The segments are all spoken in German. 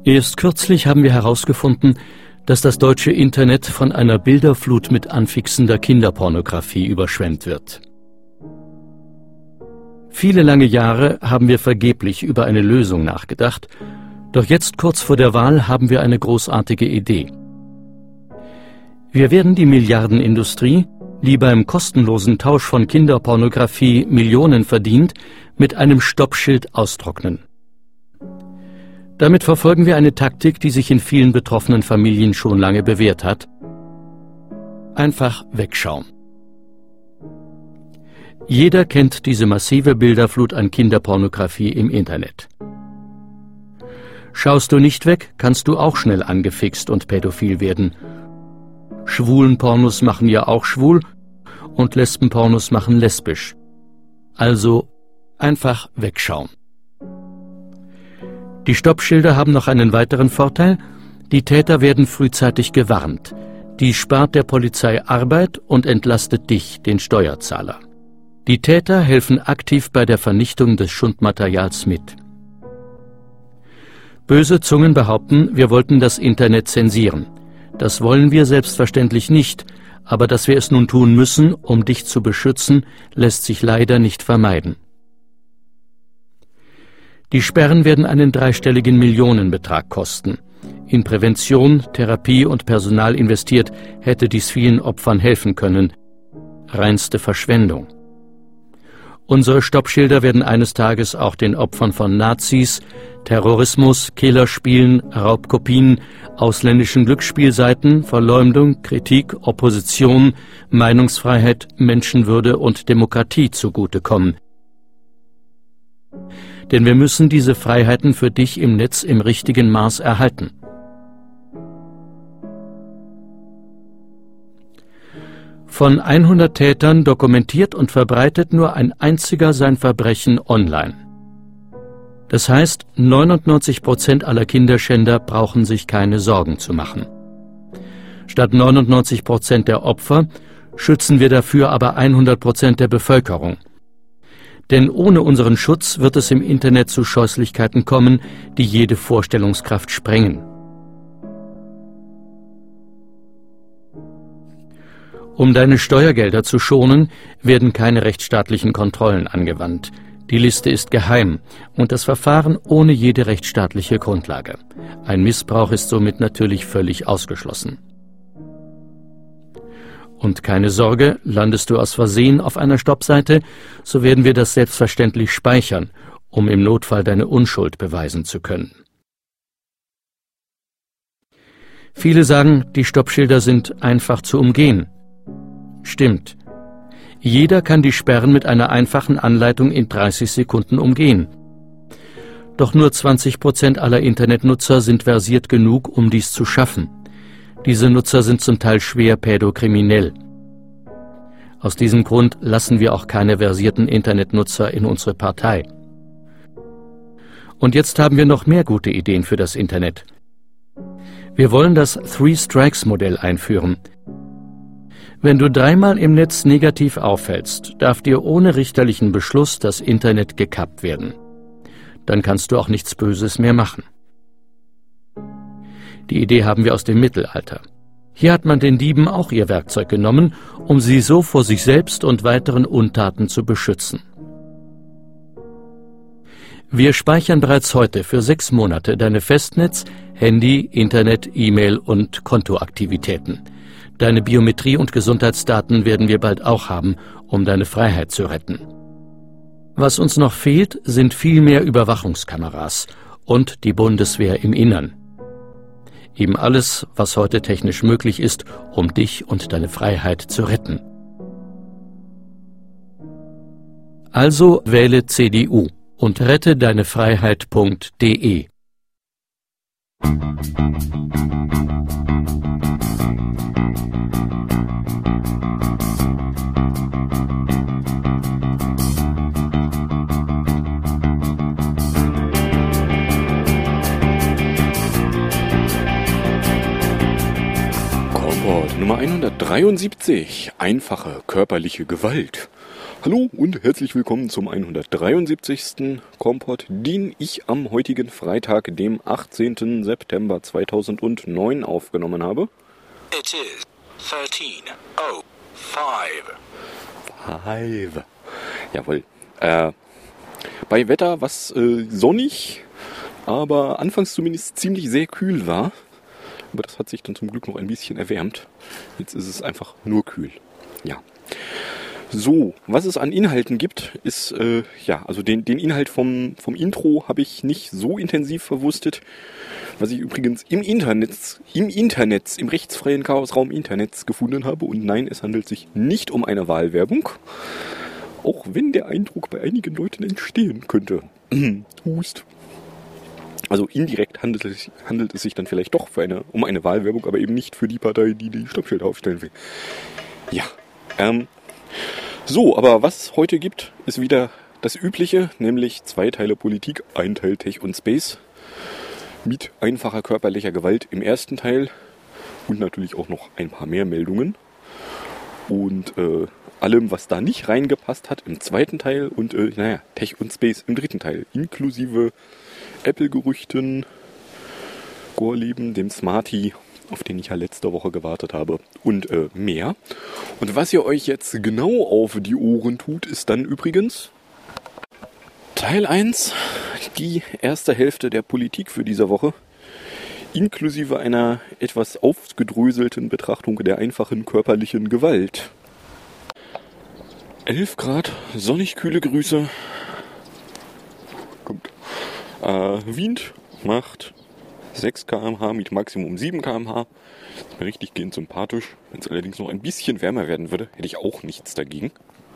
Erst kürzlich haben wir herausgefunden, dass das deutsche Internet von einer Bilderflut mit anfixender Kinderpornografie überschwemmt wird. Viele lange Jahre haben wir vergeblich über eine Lösung nachgedacht, doch jetzt kurz vor der Wahl haben wir eine großartige Idee. Wir werden die Milliardenindustrie, die beim kostenlosen Tausch von Kinderpornografie Millionen verdient, mit einem Stoppschild austrocknen. Damit verfolgen wir eine Taktik, die sich in vielen betroffenen Familien schon lange bewährt hat. Einfach wegschauen. Jeder kennt diese massive Bilderflut an Kinderpornografie im Internet. Schaust du nicht weg, kannst du auch schnell angefixt und pädophil werden. Schwulenpornos machen ja auch schwul und Lesbenpornos machen lesbisch. Also einfach wegschauen. Die Stoppschilder haben noch einen weiteren Vorteil. Die Täter werden frühzeitig gewarnt. Dies spart der Polizei Arbeit und entlastet dich, den Steuerzahler. Die Täter helfen aktiv bei der Vernichtung des Schundmaterials mit. Böse Zungen behaupten, wir wollten das Internet zensieren. Das wollen wir selbstverständlich nicht, aber dass wir es nun tun müssen, um dich zu beschützen, lässt sich leider nicht vermeiden. Die Sperren werden einen dreistelligen Millionenbetrag kosten. In Prävention, Therapie und Personal investiert, hätte dies vielen Opfern helfen können. Reinste Verschwendung. Unsere Stoppschilder werden eines Tages auch den Opfern von Nazis, Terrorismus, Killerspielen, Raubkopien, ausländischen Glücksspielseiten, Verleumdung, Kritik, Opposition, Meinungsfreiheit, Menschenwürde und Demokratie zugutekommen. Denn wir müssen diese Freiheiten für dich im Netz im richtigen Maß erhalten. Von 100 Tätern dokumentiert und verbreitet nur ein einziger sein Verbrechen online. Das heißt, 99% aller Kinderschänder brauchen sich keine Sorgen zu machen. Statt 99% der Opfer schützen wir dafür aber 100% der Bevölkerung. Denn ohne unseren Schutz wird es im Internet zu Scheußlichkeiten kommen, die jede Vorstellungskraft sprengen. Um deine Steuergelder zu schonen, werden keine rechtsstaatlichen Kontrollen angewandt. Die Liste ist geheim und das Verfahren ohne jede rechtsstaatliche Grundlage. Ein Missbrauch ist somit natürlich völlig ausgeschlossen. Und keine Sorge, landest du aus Versehen auf einer Stoppseite, so werden wir das selbstverständlich speichern, um im Notfall deine Unschuld beweisen zu können. Viele sagen, die Stoppschilder sind einfach zu umgehen. Stimmt. Jeder kann die Sperren mit einer einfachen Anleitung in 30 Sekunden umgehen. Doch nur 20% aller Internetnutzer sind versiert genug, um dies zu schaffen. Diese Nutzer sind zum Teil schwer pädokriminell. Aus diesem Grund lassen wir auch keine versierten Internetnutzer in unsere Partei. Und jetzt haben wir noch mehr gute Ideen für das Internet. Wir wollen das Three-Strikes-Modell einführen. Wenn du 3-mal im Netz negativ auffällst, darf dir ohne richterlichen Beschluss das Internet gekappt werden. Dann kannst du auch nichts Böses mehr machen. Die Idee haben wir aus dem Mittelalter. Hier hat man den Dieben auch ihr Werkzeug genommen, um sie so vor sich selbst und weiteren Untaten zu beschützen. Wir speichern bereits heute für 6 Monate deine Festnetz-, Handy-, Internet-, E-Mail- und Kontoaktivitäten. Deine Biometrie und Gesundheitsdaten werden wir bald auch haben, um deine Freiheit zu retten. Was uns noch fehlt, sind viel mehr Überwachungskameras und die Bundeswehr im Innern. Eben alles, was heute technisch möglich ist, um dich und deine Freiheit zu retten. Also wähle CDU und rette deine Freiheit.de. Nummer 173. Einfache körperliche Gewalt. Hallo und herzlich willkommen zum 173. Kompott, den ich am heutigen Freitag, dem 18. September 2009 aufgenommen habe. It is 13:05. 5. Jawohl. Bei Wetter, was sonnig, aber anfangs zumindest ziemlich sehr kühl war. Aber das hat sich dann zum Glück noch ein bisschen erwärmt. Jetzt ist es einfach nur kühl. Ja. So, was es an Inhalten gibt, ist, also den Inhalt vom Intro habe ich nicht so intensiv verwurstet. Was ich übrigens im rechtsfreien Chaosraum Internets gefunden habe. Und nein, es handelt sich nicht um eine Wahlwerbung. Auch wenn der Eindruck bei einigen Leuten entstehen könnte. Hust. Also indirekt handelt es sich dann vielleicht doch um eine Wahlwerbung, aber eben nicht für die Partei, die die Stoppschilder aufstellen will. Ja, so, aber was es heute gibt, ist wieder das Übliche, nämlich 2 Teile Politik, 1 Teil Tech und Space. Mit einfacher körperlicher Gewalt im ersten Teil und natürlich auch noch ein paar mehr Meldungen. Und allem, was da nicht reingepasst hat im zweiten Teil und Tech und Space im dritten Teil. Inklusive Apple-Gerüchten, Gorleben, dem Smarty, auf den ich ja letzte Woche gewartet habe und mehr. Und was ihr euch jetzt genau auf die Ohren tut, ist dann übrigens Teil 1, die erste Hälfte der Politik für diese Woche, inklusive einer etwas aufgedröselten Betrachtung der einfachen körperlichen Gewalt. 11 Grad, sonnig kühle Grüße. Kommt. Wind macht 6 km/h mit Maximum 7 km/h. Ist mir richtig gehend sympathisch. Wenn es allerdings noch ein bisschen wärmer werden würde, hätte ich auch nichts dagegen.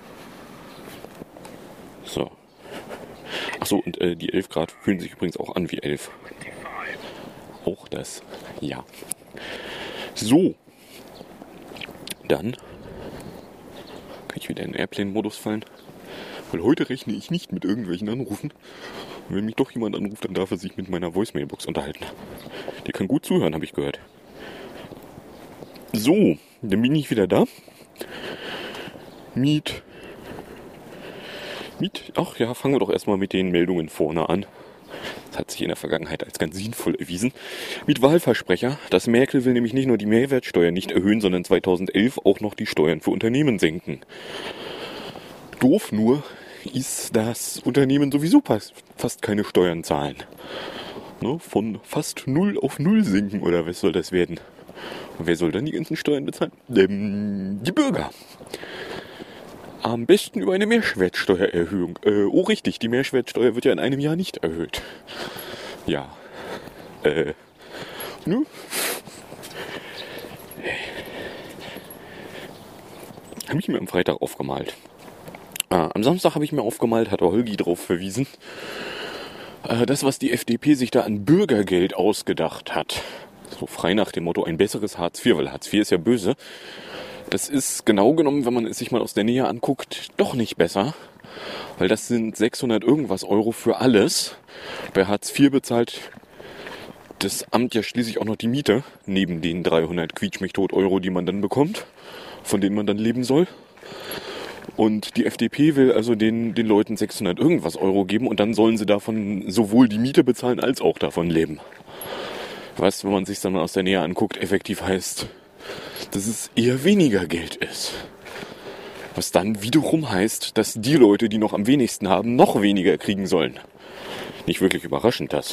So. Achso, und die 11 Grad fühlen sich übrigens auch an wie 11. Auch das, ja. So. Dann kann ich wieder in den Airplane-Modus fallen. Weil heute rechne ich nicht mit irgendwelchen Anrufen. Und wenn mich doch jemand anruft, dann darf er sich mit meiner Voicemailbox unterhalten. Der kann gut zuhören, habe ich gehört. So, dann bin ich wieder da. Fangen wir doch erstmal mit den Meldungen vorne an. Das hat sich in der Vergangenheit als ganz sinnvoll erwiesen. Mit Wahlversprecher. Das Merkel will nämlich nicht nur die Mehrwertsteuer nicht erhöhen, sondern 2011 auch noch die Steuern für Unternehmen senken. Doof nur ist, dass Unternehmen sowieso fast keine Steuern zahlen. Ne? Von fast 0 auf 0 senken, oder was soll das werden? Und wer soll dann die ganzen Steuern bezahlen? Die Bürger. Am besten über eine Mehrwertsteuererhöhung. Oh richtig, die Mehrwertsteuer wird ja in einem Jahr nicht erhöht. Ja. Ne? Habe ich mir am Freitag aufgemalt. Am Samstag habe ich mir aufgemalt, hat Holgi darauf verwiesen, das, was die FDP sich da an Bürgergeld ausgedacht hat. So frei nach dem Motto, ein besseres Hartz IV, weil Hartz IV ist ja böse. Das ist genau genommen, wenn man es sich mal aus der Nähe anguckt, doch nicht besser. Weil das sind 600 irgendwas Euro für alles. Bei Hartz IV bezahlt das Amt ja schließlich auch noch die Miete, neben den 300 Quietsch-mich-tot Euro, die man dann bekommt, von denen man dann leben soll. Und die FDP will also den Leuten 600 irgendwas Euro geben und dann sollen sie davon sowohl die Miete bezahlen als auch davon leben. Was, wenn man sich dann mal aus der Nähe anguckt, effektiv heißt, dass es eher weniger Geld ist. Was dann wiederum heißt, dass die Leute, die noch am wenigsten haben, noch weniger kriegen sollen. Nicht wirklich überraschend, das.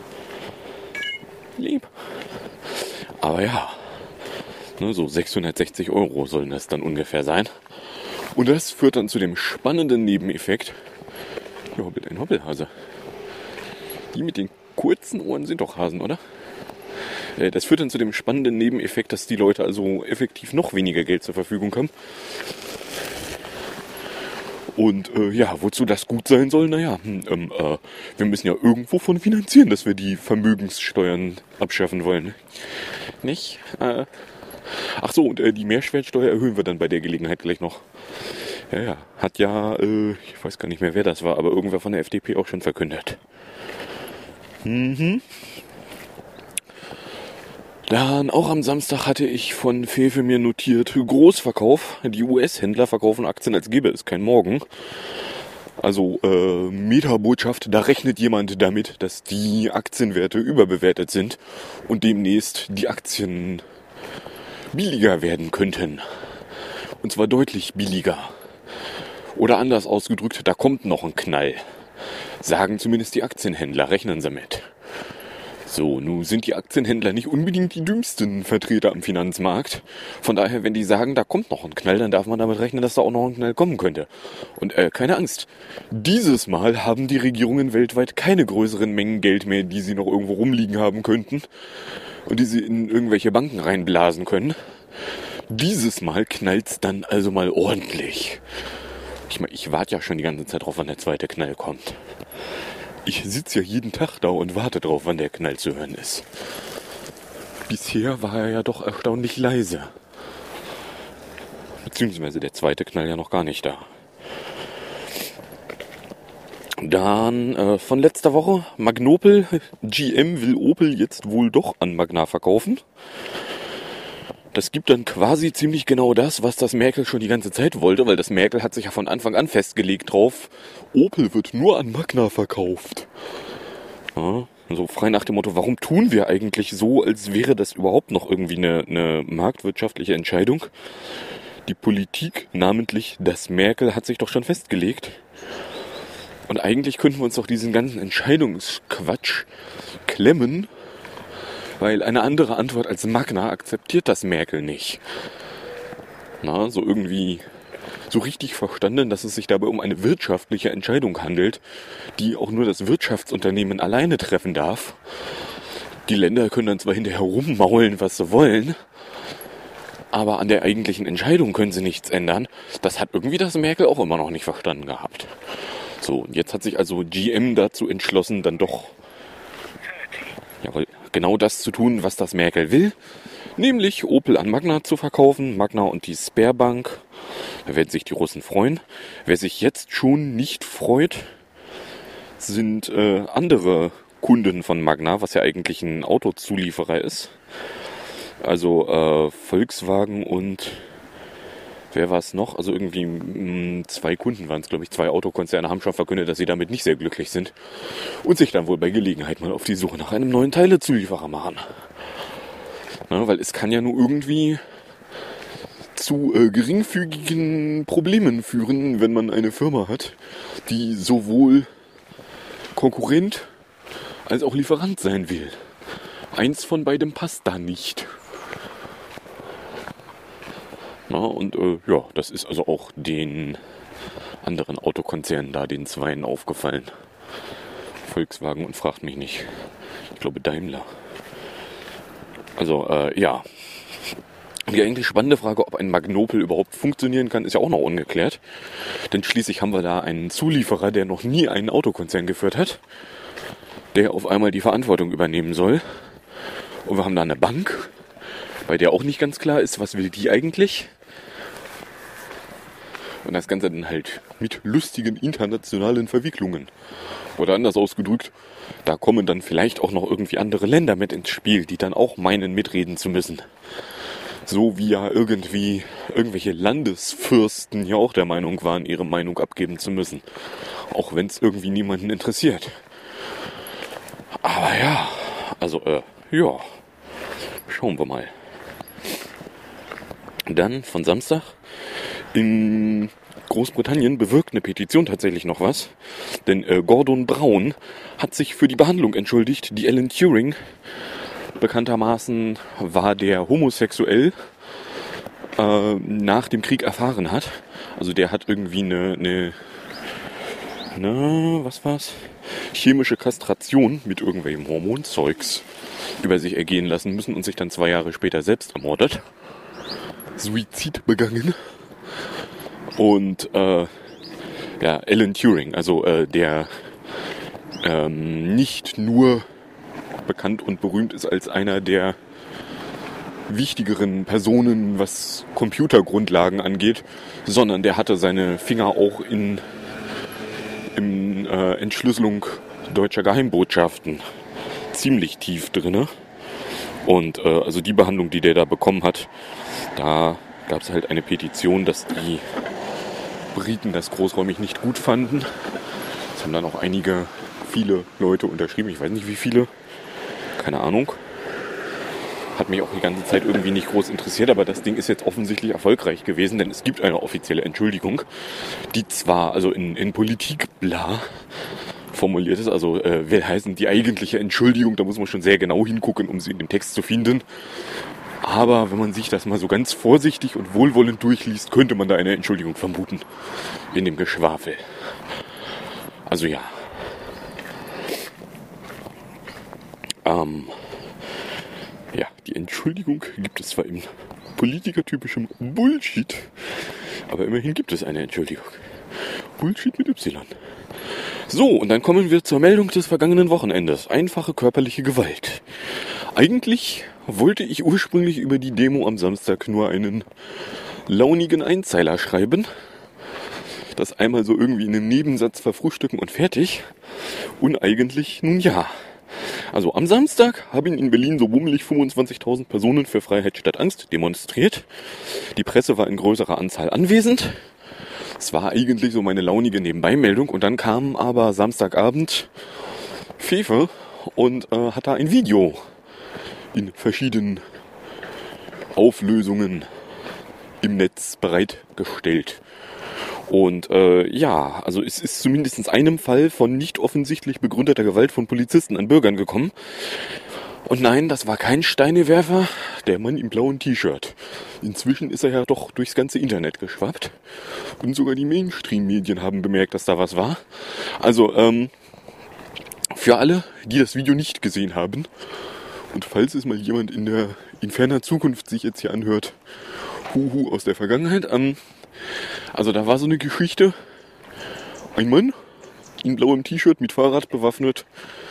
Lieb. Aber ja, ne, so 660 Euro sollen das dann ungefähr sein. Und das führt dann zu dem spannenden Nebeneffekt. Ja, hoppelt ein Hoppelhase. Die mit den kurzen Ohren sind doch Hasen, oder? Das führt dann zu dem spannenden Nebeneffekt, dass die Leute also effektiv noch weniger Geld zur Verfügung haben. Und wozu das gut sein soll, wir müssen ja irgendwo von finanzieren, dass wir die Vermögenssteuern abschaffen wollen. Nicht? Ach so, und die Mehrwertsteuer erhöhen wir dann bei der Gelegenheit gleich noch. Ja, hat ja, ich weiß gar nicht mehr, wer das war, aber irgendwer von der FDP auch schon verkündet. Dann auch am Samstag hatte ich von Fefe mir notiert, Großverkauf. Die US-Händler verkaufen Aktien, als gäbe es kein Morgen. Also Meta-Botschaft, da rechnet jemand damit, dass die Aktienwerte überbewertet sind und demnächst die Aktien billiger werden könnten. Und zwar deutlich billiger. Oder anders ausgedrückt, da kommt noch ein Knall. Sagen zumindest die Aktienhändler, rechnen sie mit. So, nun sind die Aktienhändler nicht unbedingt die dümmsten Vertreter am Finanzmarkt. Von daher, wenn die sagen, da kommt noch ein Knall, dann darf man damit rechnen, dass da auch noch ein Knall kommen könnte. Und keine Angst, dieses Mal haben die Regierungen weltweit keine größeren Mengen Geld mehr, die sie noch irgendwo rumliegen haben könnten und die sie in irgendwelche Banken reinblasen können. Dieses Mal knallt's dann also mal ordentlich. Ich warte ja schon die ganze Zeit drauf, wann der zweite Knall kommt. Ich sitze ja jeden Tag da und warte drauf, wann der Knall zu hören ist. Bisher war er ja doch erstaunlich leise. Beziehungsweise der zweite Knall ja noch gar nicht da. Dann von letzter Woche, Magnopel, GM will Opel jetzt wohl doch an Magna verkaufen. Das gibt dann quasi ziemlich genau das, was das Merkel schon die ganze Zeit wollte, weil das Merkel hat sich ja von Anfang an festgelegt drauf, Opel wird nur an Magna verkauft. Ja, so frei nach dem Motto, warum tun wir eigentlich so, als wäre das überhaupt noch irgendwie eine marktwirtschaftliche Entscheidung? Die Politik, namentlich das Merkel, hat sich doch schon festgelegt. Und eigentlich könnten wir uns doch diesen ganzen Entscheidungsquatsch klemmen, weil eine andere Antwort als Magna akzeptiert das Merkel nicht. Na, so irgendwie so richtig verstanden, dass es sich dabei um eine wirtschaftliche Entscheidung handelt, die auch nur das Wirtschaftsunternehmen alleine treffen darf. Die Länder können dann zwar hinterher rummaulen, was sie wollen, aber an der eigentlichen Entscheidung können sie nichts ändern. Das hat irgendwie das Merkel auch immer noch nicht verstanden gehabt. So, und jetzt hat sich also GM dazu entschlossen, dann doch genau das zu tun, was das Merkel will, nämlich Opel an Magna zu verkaufen, Magna und die Sberbank. Da werden sich die Russen freuen. Wer sich jetzt schon nicht freut, sind andere Kunden von Magna, was ja eigentlich ein Autozulieferer ist. Also Volkswagen und wer war es noch? Also irgendwie 2 Kunden waren es, glaube ich. 2 Autokonzerne haben schon verkündet, dass sie damit nicht sehr glücklich sind und sich dann wohl bei Gelegenheit mal auf die Suche nach einem neuen Teilezulieferer machen. Na, weil es kann ja nur irgendwie zu geringfügigen Problemen führen, wenn man eine Firma hat, die sowohl Konkurrent als auch Lieferant sein will. Eins von beidem passt da nicht. Na, und ja, das ist also auch den anderen Autokonzernen da, den 2 aufgefallen. Volkswagen und fragt mich nicht. Ich glaube Daimler. Also, ja. Die eigentlich spannende Frage, ob ein Magnopel überhaupt funktionieren kann, ist ja auch noch ungeklärt. Denn schließlich haben wir da einen Zulieferer, der noch nie einen Autokonzern geführt hat, der auf einmal die Verantwortung übernehmen soll. Und wir haben da eine Bank, bei der auch nicht ganz klar ist, was will die eigentlich. Und das Ganze dann halt mit lustigen internationalen Verwicklungen. Oder anders ausgedrückt, da kommen dann vielleicht auch noch irgendwie andere Länder mit ins Spiel, die dann auch meinen, mitreden zu müssen. So wie ja irgendwie irgendwelche Landesfürsten ja auch der Meinung waren, ihre Meinung abgeben zu müssen. Auch wenn es irgendwie niemanden interessiert. Aber ja, also ja, schauen wir mal. Dann von Samstag. In Großbritannien bewirkt eine Petition tatsächlich noch was. Denn Gordon Brown hat sich für die Behandlung entschuldigt, die Alan Turing bekanntermaßen war, der homosexuell nach dem Krieg erfahren hat. Also der hat irgendwie eine was war's? Chemische Kastration mit irgendwelchem Hormonzeugs über sich ergehen lassen müssen und sich dann 2 Jahre später selbst ermordet. Suizid begangen. Und ja, Alan Turing, also der nicht nur bekannt und berühmt ist als einer der wichtigeren Personen, was Computergrundlagen angeht, sondern der hatte seine Finger auch in Entschlüsselung deutscher Geheimbotschaften ziemlich tief drinne. Und also die Behandlung, die der da bekommen hat, da gab es halt eine Petition, dass die Briten das großräumig nicht gut fanden. Das haben dann auch viele Leute unterschrieben. Ich weiß nicht wie viele, keine Ahnung. Hat mich auch die ganze Zeit irgendwie nicht groß interessiert, aber das Ding ist jetzt offensichtlich erfolgreich gewesen, denn es gibt eine offizielle Entschuldigung, die zwar also in Politik bla formuliert ist, also will heißen die eigentliche Entschuldigung, da muss man schon sehr genau hingucken, um sie in dem Text zu finden. Aber wenn man sich das mal so ganz vorsichtig und wohlwollend durchliest, könnte man da eine Entschuldigung vermuten in dem Geschwafel. Also ja. Ja, die Entschuldigung gibt es zwar in politikertypischem Bullshit, aber immerhin gibt es eine Entschuldigung. Bullshit mit Y. So, und dann kommen wir zur Meldung des vergangenen Wochenendes. Einfache körperliche Gewalt. Eigentlich wollte ich ursprünglich über die Demo am Samstag nur einen launigen Einzeiler schreiben. Das einmal so irgendwie in einem Nebensatz verfrühstücken und fertig. Und eigentlich, nun ja. Also am Samstag haben in Berlin so bummelig 25.000 Personen für Freiheit statt Angst demonstriert. Die Presse war in größerer Anzahl anwesend. Es war eigentlich so meine launige Nebenbeimeldung. Und dann kam aber Samstagabend Fefe und hat da ein Video in verschiedenen Auflösungen im Netz bereitgestellt. Und ja, also es ist zumindest in einem Fall von nicht offensichtlich begründeter Gewalt von Polizisten an Bürgern gekommen. Und nein, das war kein Steinewerfer, der Mann im blauen T-Shirt. Inzwischen ist er ja doch durchs ganze Internet geschwappt. Und sogar die Mainstream-Medien haben bemerkt, dass da was war. Also, für alle, die das Video nicht gesehen haben, und falls es mal jemand in ferner Zukunft sich jetzt hier anhört, Huhu aus der Vergangenheit, also da war so eine Geschichte, ein Mann in blauem T-Shirt mit Fahrrad bewaffnet,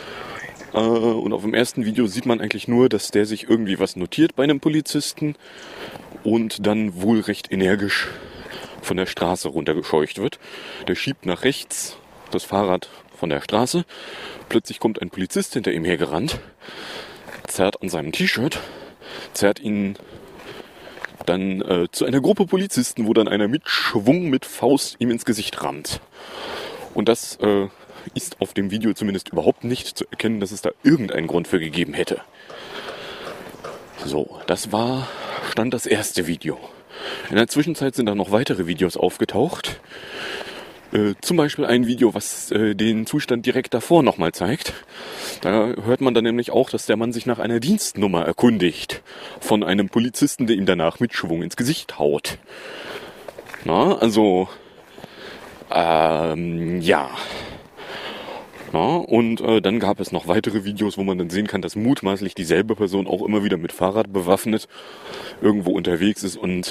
und auf dem ersten Video sieht man eigentlich nur, dass der sich irgendwie was notiert bei einem Polizisten und dann wohl recht energisch von der Straße runtergescheucht wird. Der schiebt nach rechts das Fahrrad von der Straße, plötzlich kommt ein Polizist hinter ihm hergerannt, zerrt an seinem T-Shirt, zerrt ihn dann zu einer Gruppe Polizisten, wo dann einer mit Schwung, mit Faust ihm ins Gesicht rammt. Und das ist auf dem Video zumindest überhaupt nicht zu erkennen, dass es da irgendeinen Grund für gegeben hätte. So, stand das erste Video. In der Zwischenzeit sind dann noch weitere Videos aufgetaucht. Zum Beispiel ein Video, was den Zustand direkt davor nochmal zeigt. Da hört man dann nämlich auch, dass der Mann sich nach einer Dienstnummer erkundigt von einem Polizisten, der ihm danach mit Schwung ins Gesicht haut. Na, also, ja. Na, und dann gab es noch weitere Videos, wo man dann sehen kann, dass mutmaßlich dieselbe Person auch immer wieder mit Fahrrad bewaffnet irgendwo unterwegs ist und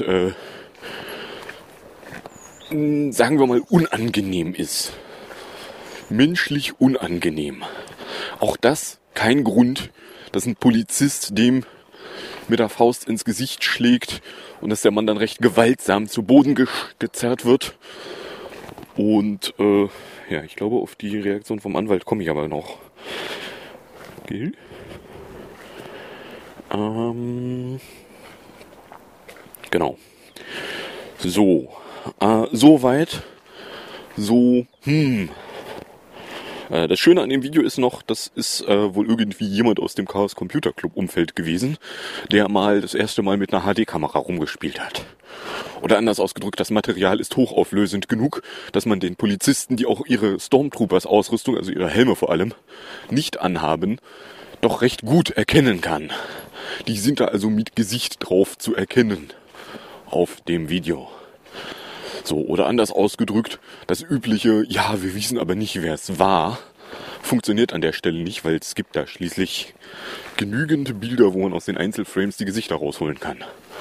sagen wir mal, unangenehm ist. Menschlich unangenehm. Auch das kein Grund, dass ein Polizist dem mit der Faust ins Gesicht schlägt und dass der Mann dann recht gewaltsam zu Boden gezerrt wird. Und ja, ich glaube, auf die Reaktion vom Anwalt komme ich aber noch. Okay. Genau. So. Soweit. So. Das Schöne an dem Video ist noch, das ist wohl irgendwie jemand aus dem Chaos Computer Club Umfeld gewesen, der mal das erste Mal mit einer HD-Kamera rumgespielt hat. Oder anders ausgedrückt, das Material ist hochauflösend genug, dass man den Polizisten, die auch ihre Stormtroopers-Ausrüstung, also ihre Helme vor allem, nicht anhaben, doch recht gut erkennen kann. Die sind da also mit Gesicht drauf zu erkennen auf dem Video. So, oder anders ausgedrückt, das übliche, ja, wir wissen aber nicht, wer es war, funktioniert an der Stelle nicht, weil es gibt da schließlich genügend Bilder, wo man aus den Einzelframes die Gesichter rausholen kann.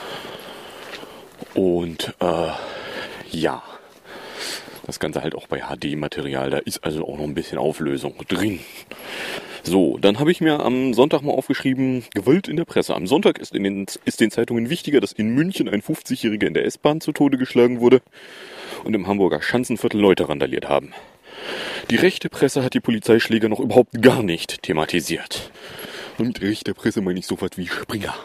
Und ja, das Ganze halt auch bei HD-Material, da ist also auch noch ein bisschen Auflösung drin. So, dann habe ich mir am Sonntag mal aufgeschrieben, Gewalt in der Presse. Am Sonntag ist den Zeitungen wichtiger, dass in München ein 50-Jähriger in der S-Bahn zu Tode geschlagen wurde und im Hamburger Schanzenviertel Leute randaliert haben. Die rechte Presse hat die Polizeischläge noch überhaupt gar nicht thematisiert. Und mit rechter Presse meine ich sowas wie Springer.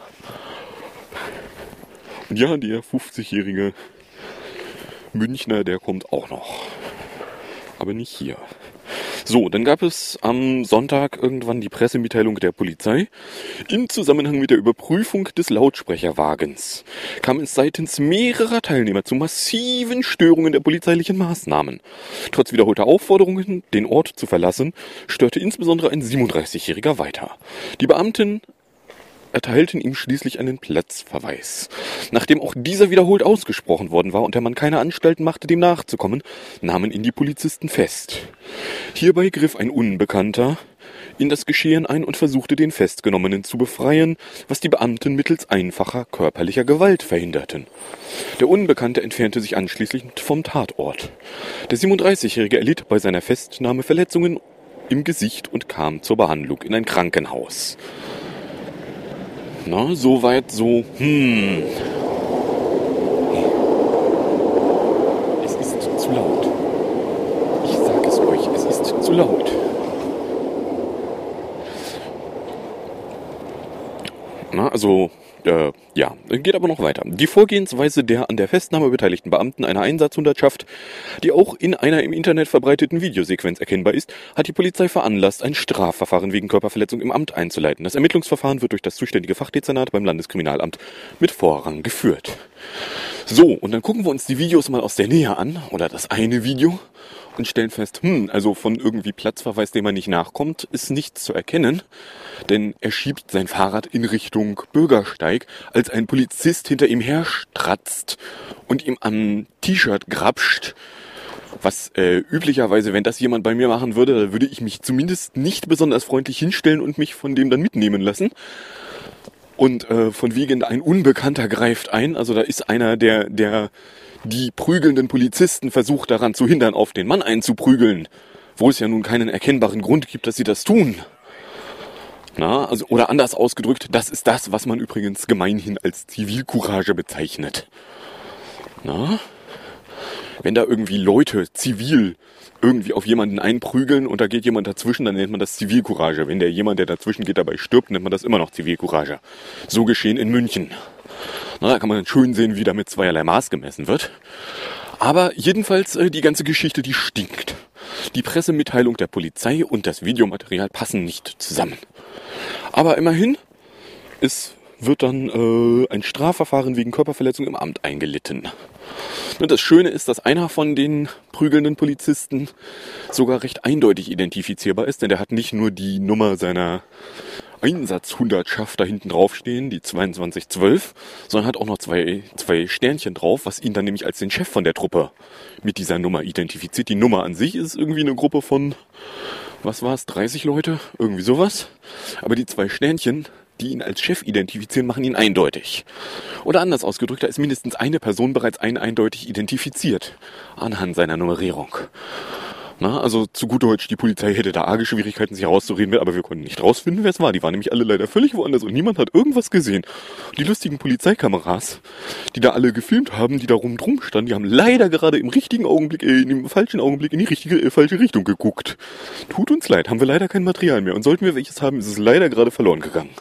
Und ja, der 50-jährige Münchner, der kommt auch noch. Aber nicht hier. So, dann gab es am Sonntag irgendwann die Pressemitteilung der Polizei. Im Zusammenhang mit der Überprüfung des Lautsprecherwagens kam es seitens mehrerer Teilnehmer zu massiven Störungen der polizeilichen Maßnahmen. Trotz wiederholter Aufforderungen, den Ort zu verlassen, störte insbesondere ein 37-Jähriger weiter. Die Beamten erteilten ihm schließlich einen Platzverweis. Nachdem auch dieser wiederholt ausgesprochen worden war und der Mann keine Anstalten machte, dem nachzukommen, nahmen ihn die Polizisten fest. Hierbei griff ein Unbekannter in das Geschehen ein und versuchte, den Festgenommenen zu befreien, was die Beamten mittels einfacher körperlicher Gewalt verhinderten. Der Unbekannte entfernte sich anschließend vom Tatort. Der 37-Jährige erlitt bei seiner Festnahme Verletzungen im Gesicht und kam zur Behandlung in ein Krankenhaus. Na, soweit so, Es ist zu laut. Ich sag es euch, es ist zu laut. Na, also, ja, geht aber noch weiter. Die Vorgehensweise der an der Festnahme beteiligten Beamten einer Einsatzhundertschaft, die auch in einer im Internet verbreiteten Videosequenz erkennbar ist, hat die Polizei veranlasst, ein Strafverfahren wegen Körperverletzung im Amt einzuleiten. Das Ermittlungsverfahren wird durch das zuständige Fachdezernat beim Landeskriminalamt mit Vorrang geführt. So, und dann gucken wir uns die Videos mal aus der Nähe an, oder das eine Video, und stellen fest, also von irgendwie Platzverweis, dem man nicht nachkommt, ist nichts zu erkennen, denn er schiebt sein Fahrrad in Richtung Bürgersteig, als ein Polizist hinter ihm herstratzt und ihm am T-Shirt grapscht, was üblicherweise, wenn das jemand bei mir machen würde, da würde ich mich zumindest nicht besonders freundlich hinstellen und mich von dem dann mitnehmen lassen. Und von wegen ein Unbekannter greift ein, also da ist einer, der die prügelnden Polizisten versucht daran zu hindern, auf den Mann einzuprügeln, wo es ja nun keinen erkennbaren Grund gibt, dass sie das tun. Na, also, oder anders ausgedrückt, das ist das, was man übrigens gemeinhin als Zivilcourage bezeichnet. Na, wenn da irgendwie Leute zivil irgendwie auf jemanden einprügeln und da geht jemand dazwischen, dann nennt man das Zivilcourage. Wenn der jemand, der dazwischen geht, dabei stirbt, nennt man das immer noch Zivilcourage. So geschehen in München. Na, da kann man schön sehen, wie da mit zweierlei Maß gemessen wird. Aber jedenfalls, die ganze Geschichte, die stinkt. Die Pressemitteilung der Polizei und das Videomaterial passen nicht zusammen. Aber immerhin, es wird dann ein Strafverfahren wegen Körperverletzung im Amt eingelitten. Und das Schöne ist, dass einer von den prügelnden Polizisten sogar recht eindeutig identifizierbar ist, denn der hat nicht nur die Nummer seiner Einsatzhundertschaft da hinten draufstehen, die 2212, sondern hat auch noch zwei Sternchen drauf, was ihn dann nämlich als den Chef von der Truppe mit dieser Nummer identifiziert. Die Nummer an sich ist irgendwie eine Gruppe von, 30 Leute? Irgendwie sowas. Aber die 2 Sternchen, die ihn als Chef identifizieren, machen ihn eindeutig. Oder anders ausgedrückt, da ist mindestens eine Person bereits eindeutig identifiziert anhand seiner Nummerierung. Na, also zu gut Deutsch, die Polizei hätte da arge Schwierigkeiten, sich herauszureden, aber wir konnten nicht rausfinden, wer es war. Die waren nämlich alle leider völlig woanders und niemand hat irgendwas gesehen. Und die lustigen Polizeikameras, die da alle gefilmt haben, die da drum standen, die haben leider gerade im richtigen Augenblick, in dem falschen Augenblick in die falsche Richtung geguckt. Tut uns leid, haben wir leider kein Material mehr. Und sollten wir welches haben, ist es leider gerade verloren gegangen.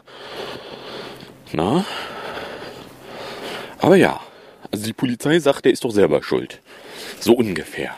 Na? Aber ja, also die Polizei sagt, der ist doch selber schuld. So ungefähr.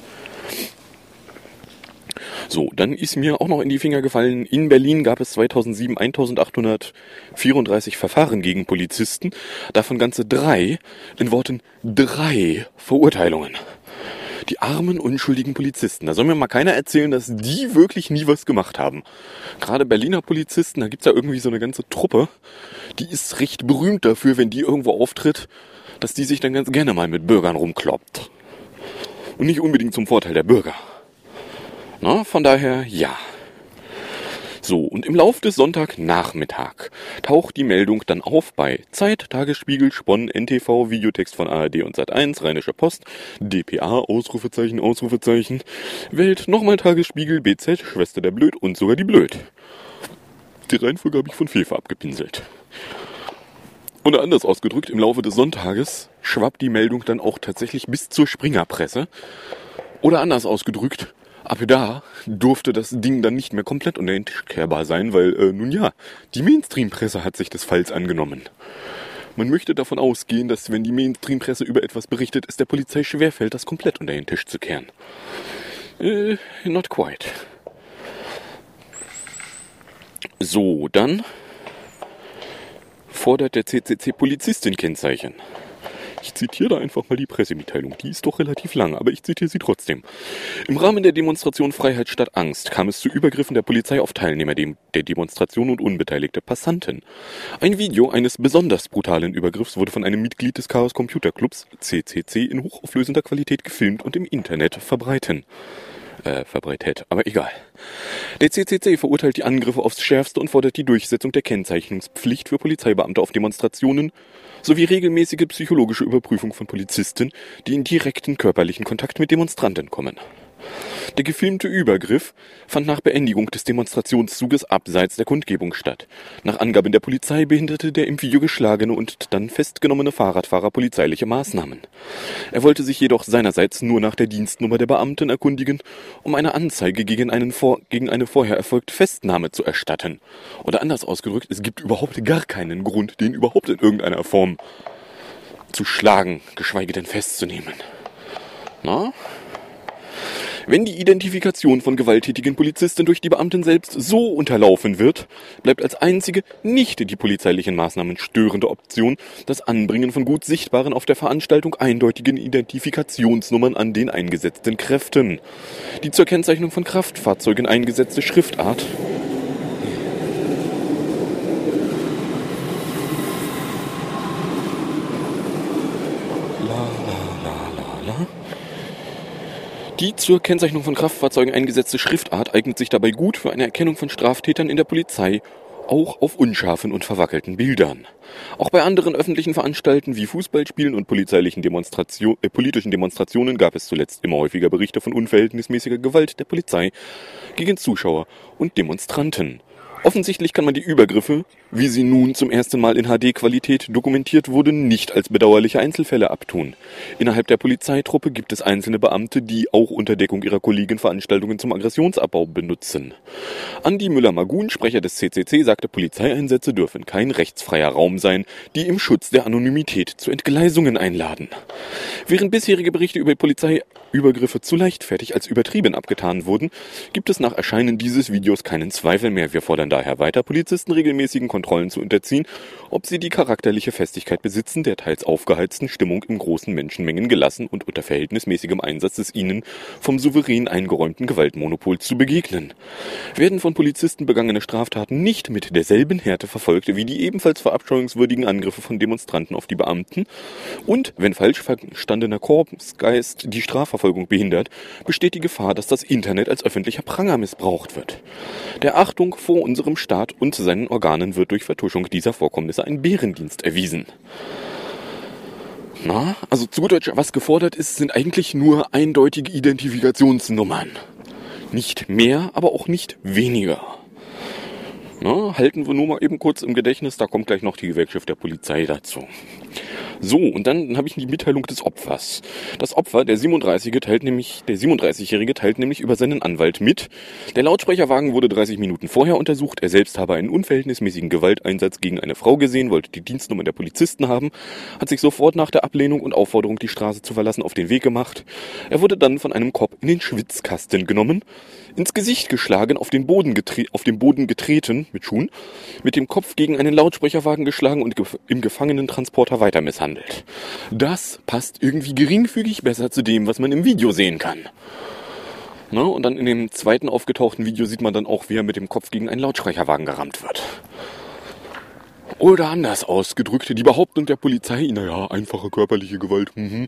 So, dann ist mir auch noch in die Finger gefallen, in Berlin gab es 2007 1834 Verfahren gegen Polizisten, davon ganze 3, in Worten 3 Verurteilungen. Die armen, unschuldigen Polizisten, da soll mir mal keiner erzählen, dass die wirklich nie was gemacht haben. Gerade Berliner Polizisten, da gibt's ja irgendwie so eine ganze Truppe, die ist recht berühmt dafür, wenn die irgendwo auftritt, dass die sich dann ganz gerne mal mit Bürgern rumkloppt. Und nicht unbedingt zum Vorteil der Bürger. Na, von daher, ja. So, und im Lauf des Sonntagnachmittag taucht die Meldung dann auf bei Zeit, Tagesspiegel, Spon, NTV, Videotext von ARD und Sat1, Rheinische Post, dpa, Ausrufezeichen, Ausrufezeichen, Welt, nochmal Tagesspiegel, BZ, Schwester der Blöd und sogar die Blöd. Die Reihenfolge habe ich von Fefe abgepinselt. Oder anders ausgedrückt, im Laufe des Sonntages schwappt die Meldung dann auch tatsächlich bis zur Springerpresse. Oder anders ausgedrückt, Ab da durfte das Ding dann nicht mehr komplett unter den Tisch kehrbar sein, weil, nun ja, die Mainstream-Presse hat sich des Falls angenommen. Man möchte davon ausgehen, dass wenn die Mainstream-Presse über etwas berichtet, es der Polizei schwerfällt, das komplett unter den Tisch zu kehren. Not quite. So, dann fordert der CCC Polizistin-Kennzeichen. Ich zitiere da einfach mal die Pressemitteilung. Die ist doch relativ lang, aber ich zitiere sie trotzdem. Im Rahmen der Demonstration Freiheit statt Angst kam es zu Übergriffen der Polizei auf Teilnehmer der Demonstration und unbeteiligte Passanten. Ein Video eines besonders brutalen Übergriffs wurde von einem Mitglied des Chaos Computer Clubs, CCC, in hochauflösender Qualität gefilmt und im Internet verbreitet, aber egal. Der CCC verurteilt die Angriffe aufs Schärfste und fordert die Durchsetzung der Kennzeichnungspflicht für Polizeibeamte auf Demonstrationen sowie regelmäßige psychologische Überprüfung von Polizisten, die in direkten körperlichen Kontakt mit Demonstranten kommen. Der gefilmte Übergriff fand nach Beendigung des Demonstrationszuges abseits der Kundgebung statt. Nach Angaben der Polizei behinderte der im Video geschlagene und dann festgenommene Fahrradfahrer polizeiliche Maßnahmen. Er wollte sich jedoch seinerseits nur nach der Dienstnummer der Beamten erkundigen, um eine Anzeige gegen eine vorher erfolgte Festnahme zu erstatten. Oder anders ausgedrückt, es gibt überhaupt gar keinen Grund, den überhaupt in irgendeiner Form zu schlagen, geschweige denn festzunehmen. Na? Wenn die Identifikation von gewalttätigen Polizisten durch die Beamten selbst so unterlaufen wird, bleibt als einzige nicht die polizeilichen Maßnahmen störende Option das Anbringen von gut sichtbaren, auf der Veranstaltung eindeutigen Identifikationsnummern an den eingesetzten Kräften. Die zur Kennzeichnung von Kraftfahrzeugen eingesetzte Schriftart Die zur Kennzeichnung von Kraftfahrzeugen eingesetzte Schriftart eignet sich dabei gut für eine Erkennung von Straftätern in der Polizei, auch auf unscharfen und verwackelten Bildern. Auch bei anderen öffentlichen Veranstaltungen wie Fußballspielen und politischen Demonstrationen gab es zuletzt immer häufiger Berichte von unverhältnismäßiger Gewalt der Polizei gegen Zuschauer und Demonstranten. Offensichtlich kann man die Übergriffe, wie sie nun zum ersten Mal in HD-Qualität dokumentiert wurden, nicht als bedauerliche Einzelfälle abtun. Innerhalb der Polizeitruppe gibt es einzelne Beamte, die auch unter Deckung ihrer Kollegen Veranstaltungen zum Aggressionsabbau benutzen. Andi Müller-Magun, Sprecher des CCC, sagte, Polizeieinsätze dürfen kein rechtsfreier Raum sein, die im Schutz der Anonymität zu Entgleisungen einladen. Während bisherige Berichte über Polizeiübergriffe zu leichtfertig als übertrieben abgetan wurden, gibt es nach Erscheinen dieses Videos keinen Zweifel mehr. Wir fordern daher weiter, Polizisten regelmäßigen Kontrollen zu unterziehen, ob sie die charakterliche Festigkeit besitzen, der teils aufgeheizten Stimmung in großen Menschenmengen gelassen und unter verhältnismäßigem Einsatz des ihnen vom Souverän eingeräumten Gewaltmonopols zu begegnen. Werden von Polizisten begangene Straftaten nicht mit derselben Härte verfolgt wie die ebenfalls verabscheuungswürdigen Angriffe von Demonstranten auf die Beamten und, wenn falsch verstandener Korpsgeist die Strafverfolgung behindert, besteht die Gefahr, dass das Internet als öffentlicher Pranger missbraucht wird. Der Achtung vor unserem Staat und seinen Organen wird durch Vertuschung dieser Vorkommnisse ein Bärendienst erwiesen. Na, also zu gut Deutsch, was gefordert ist, sind eigentlich nur eindeutige Identifikationsnummern. Nicht mehr, aber auch nicht weniger. Na, halten wir nur mal eben kurz im Gedächtnis, da kommt gleich noch die Gewerkschaft der Polizei dazu. So, und dann habe ich die Mitteilung des Opfers. Das Opfer, der 37-Jährige, teilt nämlich über seinen Anwalt mit. Der Lautsprecherwagen wurde 30 Minuten vorher untersucht. Er selbst habe einen unverhältnismäßigen Gewalteinsatz gegen eine Frau gesehen, wollte die Dienstnummer der Polizisten haben, hat sich sofort nach der Ablehnung und Aufforderung, die Straße zu verlassen, auf den Weg gemacht. Er wurde dann von einem Cop in den Schwitzkasten genommen, ins Gesicht geschlagen, auf dem Boden getreten, mit Schuhen, mit dem Kopf gegen einen Lautsprecherwagen geschlagen und im Gefangenentransporter weiter misshandelt. Das passt irgendwie geringfügig besser zu dem, was man im Video sehen kann. Na, und dann in dem zweiten aufgetauchten Video sieht man dann auch, wie er mit dem Kopf gegen einen Lautsprecherwagen gerammt wird. Oder anders ausgedrückt, die Behauptung der Polizei, naja, einfache körperliche Gewalt,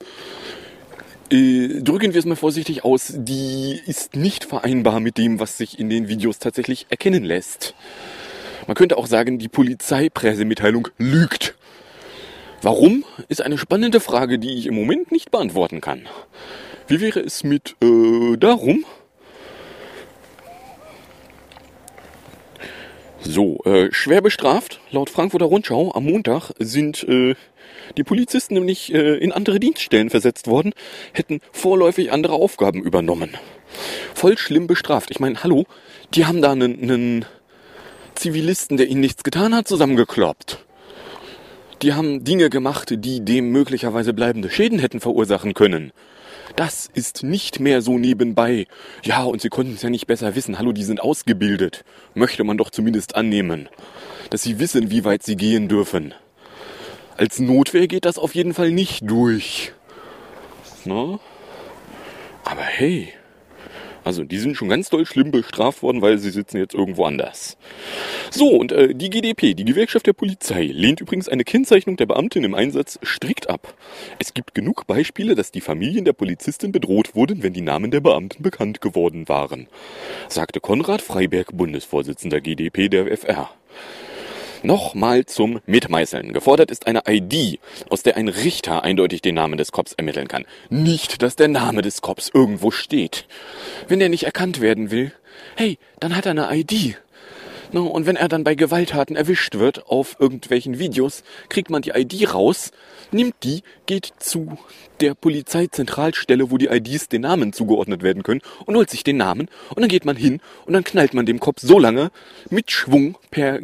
drücken wir es mal vorsichtig aus, die ist nicht vereinbar mit dem, was sich in den Videos tatsächlich erkennen lässt. Man könnte auch sagen, die Polizeipressemitteilung lügt. Warum, ist eine spannende Frage, die ich im Moment nicht beantworten kann. Wie wäre es mit darum? So, schwer bestraft, laut Frankfurter Rundschau am Montag sind die Polizisten nämlich in andere Dienststellen versetzt worden, hätten vorläufig andere Aufgaben übernommen. Voll schlimm bestraft. Ich meine, hallo, die haben da einen Zivilisten, der ihnen nichts getan hat, zusammengekloppt. Die haben Dinge gemacht, die dem möglicherweise bleibende Schäden hätten verursachen können. Das ist nicht mehr so nebenbei. Ja, und sie konnten es ja nicht besser wissen. Hallo, die sind ausgebildet. Möchte man doch zumindest annehmen, dass sie wissen, wie weit sie gehen dürfen. Als Notwehr geht das auf jeden Fall nicht durch. Na? Aber hey, also die sind schon ganz doll schlimm bestraft worden, weil sie sitzen jetzt irgendwo anders. So, und die GdP, die Gewerkschaft der Polizei, lehnt übrigens eine Kennzeichnung der Beamtin im Einsatz strikt ab. Es gibt genug Beispiele, dass die Familien der Polizistin bedroht wurden, wenn die Namen der Beamten bekannt geworden waren, sagte Konrad Freiberg, Bundesvorsitzender GdP der FR. Nochmal zum Mitmeißeln. Gefordert ist eine ID, aus der ein Richter eindeutig den Namen des Cops ermitteln kann. Nicht, dass der Name des Cops irgendwo steht. Wenn der nicht erkannt werden will, hey, dann hat er eine ID. No, und wenn er dann bei Gewalttaten erwischt wird auf irgendwelchen Videos, kriegt man die ID raus, nimmt die, geht zu der Polizeizentralstelle, wo die IDs den Namen zugeordnet werden können und holt sich den Namen und dann geht man hin und dann knallt man dem Cop so lange mit Schwung per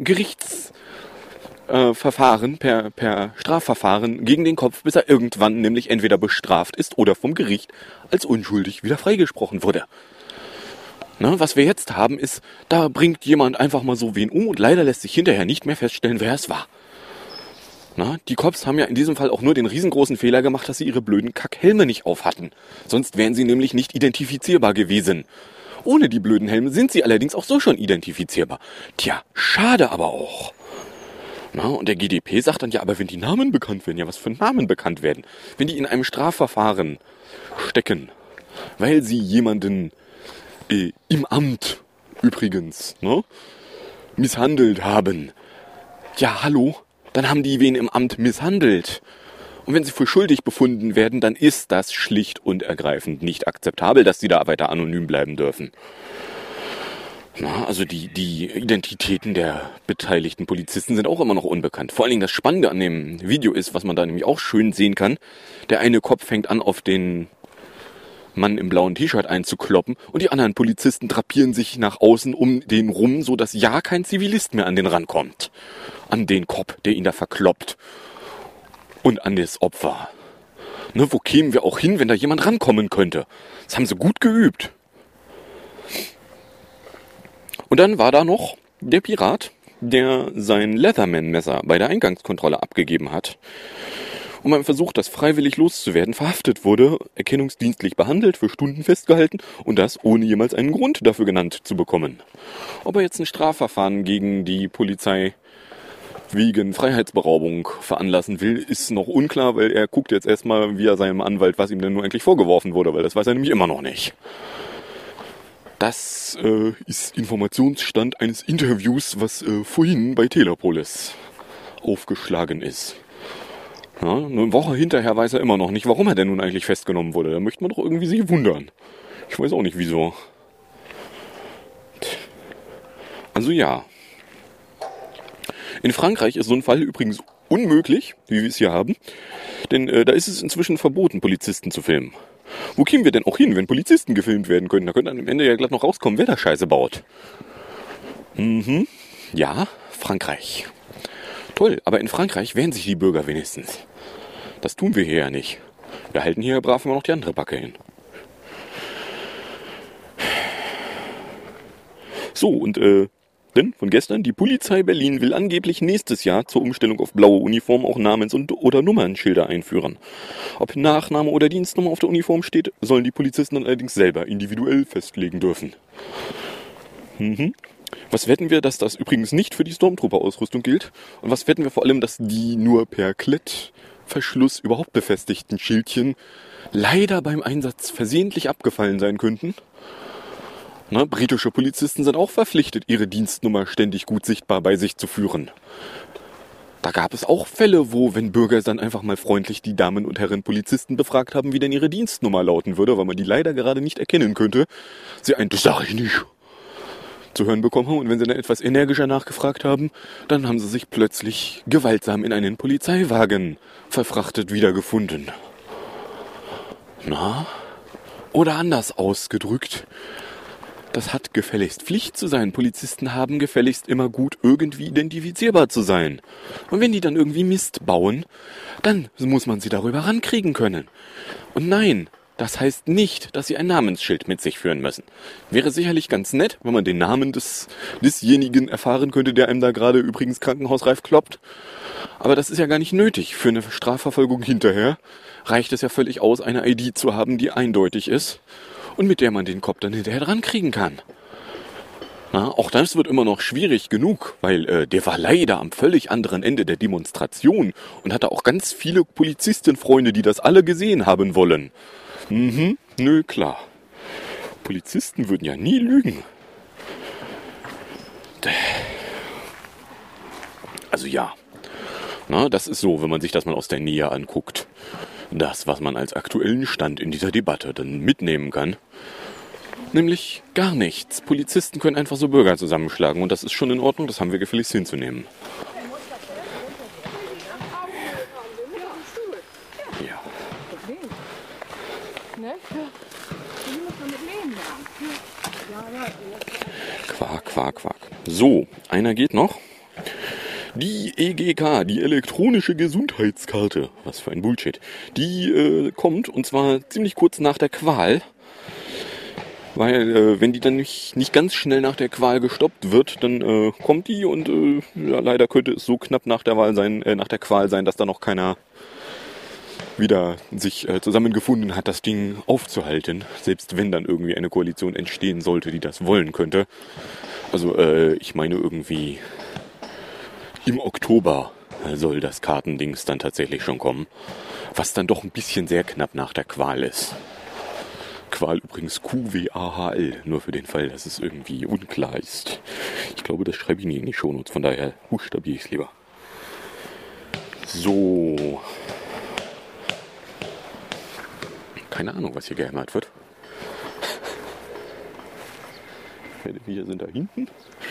Gerichtsverfahren, per Strafverfahren gegen den Kopf, bis er irgendwann nämlich entweder bestraft ist oder vom Gericht als unschuldig wieder freigesprochen wurde. Na, was wir jetzt haben ist, da bringt jemand einfach mal so wen um und leider lässt sich hinterher nicht mehr feststellen, wer es war. Na, die Cops haben ja in diesem Fall auch nur den riesengroßen Fehler gemacht, dass sie ihre blöden Kackhelme nicht auf hatten. Sonst wären sie nämlich nicht identifizierbar gewesen. Ohne die blöden Helme sind sie allerdings auch so schon identifizierbar. Tja, schade aber auch. Na, und der GdP sagt dann, ja, aber wenn die Namen bekannt werden, ja, was für Namen bekannt werden? Wenn die in einem Strafverfahren stecken, weil sie jemanden im Amt übrigens, ne, misshandelt haben. Ja, hallo, dann haben die wen im Amt misshandelt. Und wenn sie für schuldig befunden werden, dann ist das schlicht und ergreifend nicht akzeptabel, dass sie da weiter anonym bleiben dürfen. Na, also die Identitäten der beteiligten Polizisten sind auch immer noch unbekannt. Vor allen Dingen das Spannende an dem Video ist, was man da nämlich auch schön sehen kann, der eine Kopf fängt an, auf den Mann im blauen T-Shirt einzukloppen und die anderen Polizisten drapieren sich nach außen um den rum, so dass ja kein Zivilist mehr an den rankommt. An den Cop, der ihn da verkloppt. Und an das Opfer. Ne, wo kämen wir auch hin, wenn da jemand rankommen könnte? Das haben sie gut geübt. Und dann war da noch der Pirat, der sein Leatherman-Messer bei der Eingangskontrolle abgegeben hat. Und beim Versuch, das freiwillig loszuwerden, verhaftet wurde, erkennungsdienstlich behandelt, für Stunden festgehalten und das ohne jemals einen Grund dafür genannt zu bekommen. Ob er jetzt ein Strafverfahren gegen die Polizei wegen Freiheitsberaubung veranlassen will, ist noch unklar, weil er guckt jetzt erstmal via seinem Anwalt, was ihm denn nur eigentlich vorgeworfen wurde, weil das weiß er nämlich immer noch nicht. Das ist Informationsstand eines Interviews, was vorhin bei Telepolis aufgeschlagen ist. Ja, eine Woche hinterher weiß er immer noch nicht, warum er denn nun eigentlich festgenommen wurde. Da möchte man doch irgendwie sich wundern. Ich weiß auch nicht, wieso. Also ja. In Frankreich ist so ein Fall übrigens unmöglich, wie wir es hier haben. Denn da ist es inzwischen verboten, Polizisten zu filmen. Wo kämen wir denn auch hin, wenn Polizisten gefilmt werden können? Da könnte dann am Ende ja glatt noch rauskommen, wer da Scheiße baut. Ja, Frankreich. Toll, aber in Frankreich wehren sich die Bürger wenigstens. Das tun wir hier ja nicht. Wir halten hier brav immer noch die andere Backe hin. So, und denn von gestern, die Polizei Berlin will angeblich nächstes Jahr zur Umstellung auf blaue Uniform auch Namens- oder Nummernschilder einführen. Ob Nachname oder Dienstnummer auf der Uniform steht, sollen die Polizisten dann allerdings selber individuell festlegen dürfen. Was wetten wir, dass das übrigens nicht für die Stormtrooper-Ausrüstung gilt? Und was wetten wir vor allem, dass die nur per Klettverschluss überhaupt befestigten Schildchen leider beim Einsatz versehentlich abgefallen sein könnten? Na, britische Polizisten sind auch verpflichtet, ihre Dienstnummer ständig gut sichtbar bei sich zu führen. Da gab es auch Fälle, wo, wenn Bürger dann einfach mal freundlich die Damen und Herren Polizisten befragt haben, wie denn ihre Dienstnummer lauten würde, weil man die leider gerade nicht erkennen könnte, sie ein, das sag ich nicht. zu hören bekommen haben. Und wenn sie dann etwas energischer nachgefragt haben, dann haben sie sich plötzlich gewaltsam in einen Polizeiwagen verfrachtet wiedergefunden. Na? Oder anders ausgedrückt, das hat gefälligst Pflicht zu sein. Polizisten haben gefälligst immer gut irgendwie identifizierbar zu sein. Und wenn die dann irgendwie Mist bauen, dann muss man sie darüber rankriegen können. Und nein, das heißt nicht, dass sie ein Namensschild mit sich führen müssen. Wäre sicherlich ganz nett, wenn man den Namen desjenigen erfahren könnte, der einem da gerade übrigens krankenhausreif kloppt. Aber das ist ja gar nicht nötig. Für eine Strafverfolgung hinterher reicht es ja völlig aus, eine ID zu haben, die eindeutig ist und mit der man den Kopf dann hinterher dran kriegen kann. Na, auch das wird immer noch schwierig genug, weil der war leider am völlig anderen Ende der Demonstration und hatte auch ganz viele Polizistenfreunde, die das alle gesehen haben wollen. Nö, klar. Polizisten würden ja nie lügen. Also ja. Na, das ist so, wenn man sich das mal aus der Nähe anguckt. Das, was man als aktuellen Stand in dieser Debatte dann mitnehmen kann. Nämlich gar nichts. Polizisten können einfach so Bürger zusammenschlagen und das ist schon in Ordnung, das haben wir gefälligst hinzunehmen. Ja. Quark. So, einer geht noch. Die EGK, die elektronische Gesundheitskarte. Was für ein Bullshit. Die kommt und zwar ziemlich kurz nach der Qual. Weil wenn die dann nicht ganz schnell nach der Qual gestoppt wird, dann kommt die und ja, leider könnte es so knapp nach der Qual sein, dass da noch keiner wieder sich zusammengefunden hat, das Ding aufzuhalten. Selbst wenn dann irgendwie eine Koalition entstehen sollte, die das wollen könnte. Also ich meine irgendwie im Oktober soll das Kartendings dann tatsächlich schon kommen. Was dann doch ein bisschen sehr knapp nach der Qual ist. Qual übrigens QWAHL, nur für den Fall, dass es irgendwie unklar ist. Ich glaube, das schreibe ich nie in die Shownotes, von daher buchstabiere ich es lieber. So. Keine Ahnung, was hier gehämmert wird. Wir sind da hinten.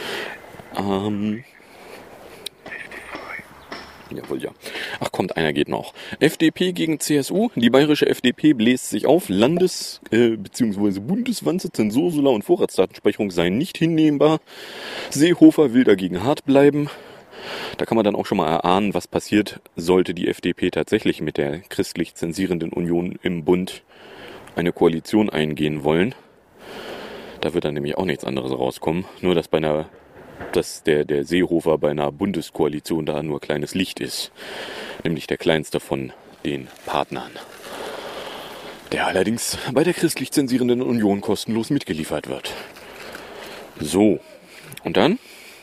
Jawohl, ja. Ach, kommt, einer geht noch. FDP gegen CSU. Die bayerische FDP bläst sich auf. Bzw. Bundeswanze, Zensursula und Vorratsdatenspeicherung seien nicht hinnehmbar. Seehofer will dagegen hart bleiben. Da kann man dann auch schon mal erahnen, was passiert, sollte die FDP tatsächlich mit der christlich zensierenden Union im Bund eine Koalition eingehen wollen. Da wird dann nämlich auch nichts anderes rauskommen. Nur, dass der Seehofer bei einer Bundeskoalition da nur kleines Licht ist. Nämlich der kleinste von den Partnern. Der allerdings bei der christlich zensierenden Union kostenlos mitgeliefert wird. So. Und dann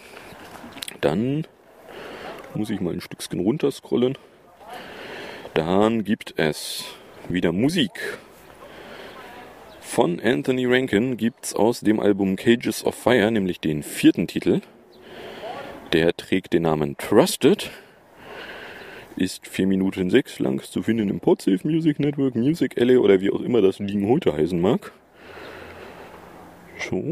muss ich mal ein Stückchen runterscrollen. Dann gibt es wieder Musik. Von Anthony Rankin gibt's aus dem Album Cages of Fire, nämlich den 4. Titel. Der trägt den Namen Trusted. Ist 4 Minuten 6 lang zu finden im Podsafe Music Network, Music Alley oder wie auch immer das Ding heute heißen mag. So.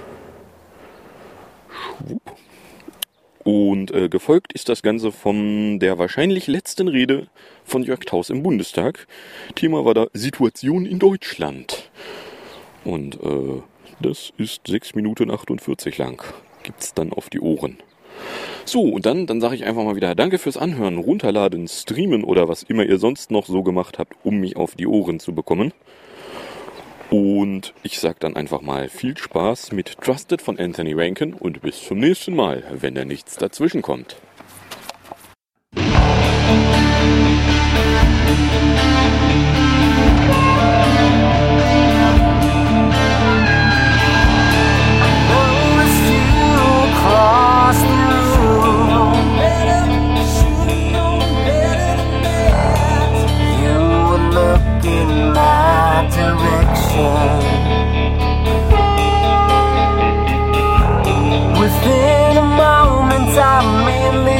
Schwupp. Und gefolgt ist das Ganze von der wahrscheinlich letzten Rede von Jörg Thauss im Bundestag. Thema war da Situation in Deutschland. Und das ist 6 Minuten 48 lang. Gibt's dann auf die Ohren. So, und dann sage ich einfach mal wieder Danke fürs Anhören, Runterladen, Streamen oder was immer ihr sonst noch so gemacht habt, um mich auf die Ohren zu bekommen. Und ich sag dann einfach mal viel Spaß mit Trusted von Anthony Rankin und bis zum nächsten Mal, wenn da nichts dazwischen kommt. Within a moment I'm in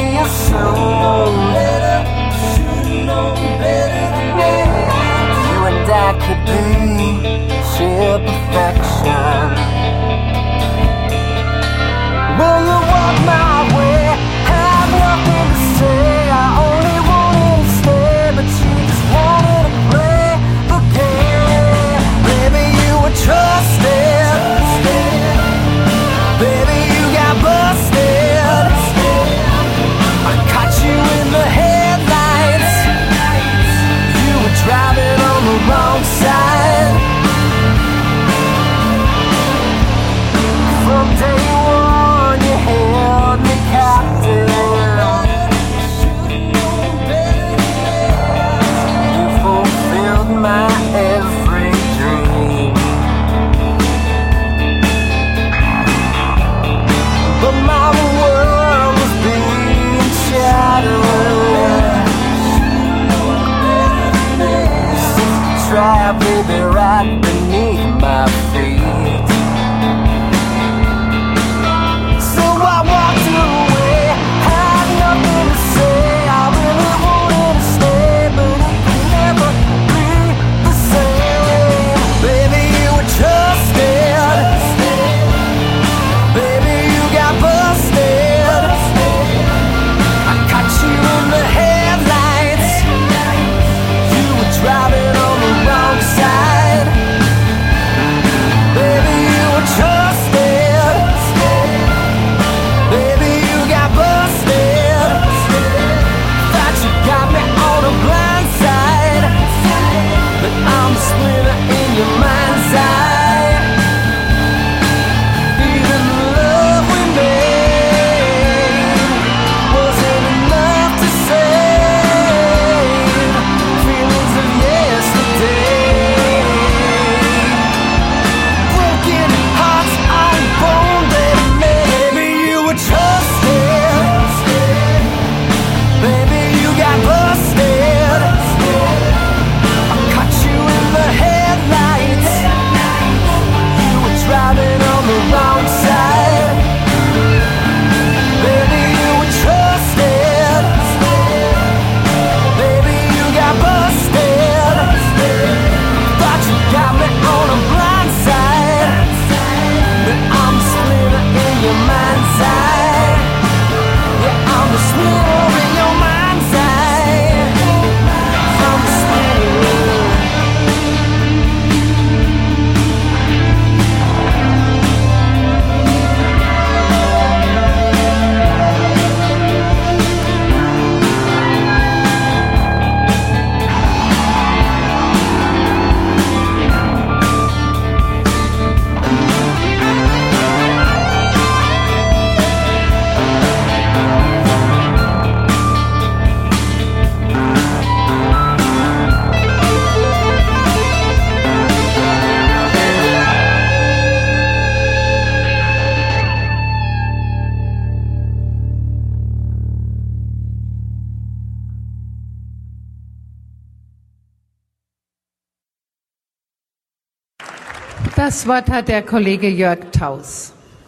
Das Wort hat der Kollege Jörg Taus.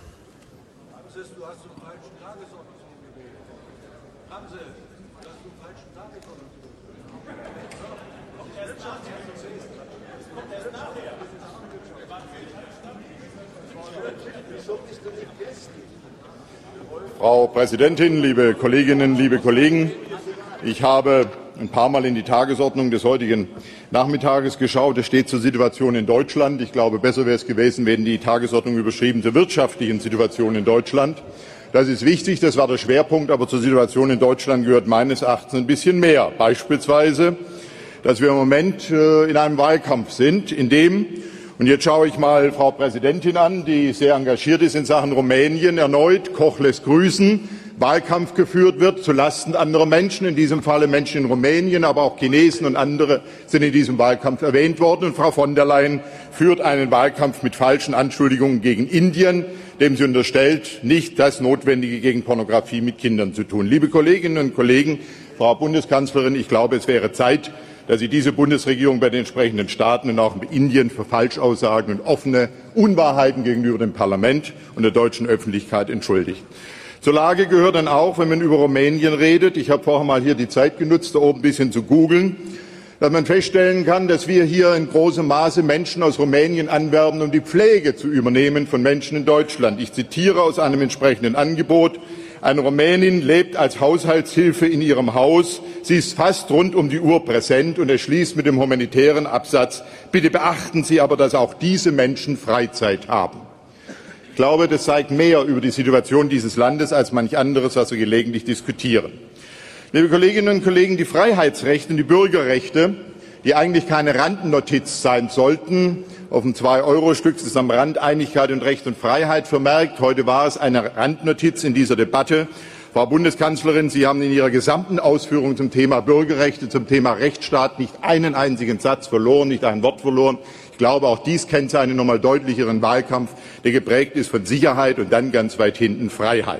Frau Präsidentin, liebe Kolleginnen, liebe Kollegen! Ich habe ein paar Mal in die Tagesordnung des heutigen Nachmittages geschaut. Es steht zur Situation in Deutschland. Ich glaube, besser wäre es gewesen, wenn die Tagesordnung überschrieben zur wirtschaftlichen Situation in Deutschland. Das ist wichtig, das war der Schwerpunkt, aber zur Situation in Deutschland gehört meines Erachtens ein bisschen mehr. Beispielsweise, dass wir im Moment in einem Wahlkampf sind, in dem, und jetzt schaue ich mal Frau Präsidentin an, die sehr engagiert ist in Sachen Rumänien, erneut, Koch lässt grüßen, Wahlkampf geführt wird zulasten anderer Menschen, in diesem Falle Menschen in Rumänien, aber auch Chinesen und andere sind in diesem Wahlkampf erwähnt worden. Und Frau von der Leyen führt einen Wahlkampf mit falschen Anschuldigungen gegen Indien, dem sie unterstellt, nicht das Notwendige gegen Pornografie mit Kindern zu tun. Liebe Kolleginnen und Kollegen, Frau Bundeskanzlerin, ich glaube, es wäre Zeit, dass sie diese Bundesregierung bei den entsprechenden Staaten und auch in Indien für Falschaussagen und offene Unwahrheiten gegenüber dem Parlament und der deutschen Öffentlichkeit entschuldigt. Zur Lage gehört dann auch, wenn man über Rumänien redet, ich habe vorher mal hier die Zeit genutzt, da oben ein bisschen zu googeln, dass man feststellen kann, dass wir hier in großem Maße Menschen aus Rumänien anwerben, um die Pflege zu übernehmen von Menschen in Deutschland. Ich zitiere aus einem entsprechenden Angebot: Eine Rumänin lebt als Haushaltshilfe in ihrem Haus. Sie ist fast rund um die Uhr präsent und er schließt mit dem humanitären Absatz: Bitte beachten Sie aber, dass auch diese Menschen Freizeit haben. Ich glaube, das zeigt mehr über die Situation dieses Landes als manch anderes, was wir gelegentlich diskutieren. Liebe Kolleginnen und Kollegen, die Freiheitsrechte und die Bürgerrechte, die eigentlich keine Randnotiz sein sollten, auf dem 2-Euro-Stück ist am Rand Einigkeit und Recht und Freiheit vermerkt. Heute war es eine Randnotiz in dieser Debatte. Frau Bundeskanzlerin, Sie haben in Ihrer gesamten Ausführung zum Thema Bürgerrechte, zum Thema Rechtsstaat nicht einen einzigen Satz verloren, nicht ein Wort verloren. Ich glaube, auch dies kennzeichnet nochmal deutlicheren Wahlkampf, der geprägt ist von Sicherheit und dann ganz weit hinten Freiheit.